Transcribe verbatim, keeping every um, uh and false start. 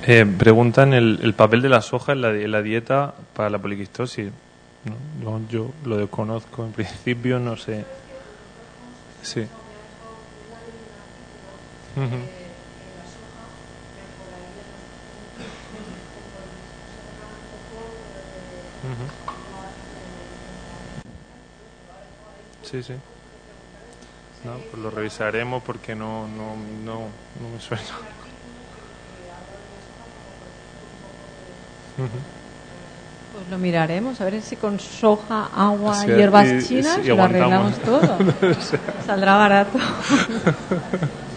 Eh, preguntan el, el papel de la soja en la, en la dieta para la poliquistosis. No, no, yo lo desconozco, en principio no sé. Sí. Uh-huh. Uh-huh. Sí, sí. No, pues lo revisaremos porque no, no, no, no me suena. Uh-huh. Pues lo miraremos, a ver si con soja, agua, Sí, hierbas y- chinas sí, y lo aguantamos. arreglamos todo. No sé. Saldrá barato.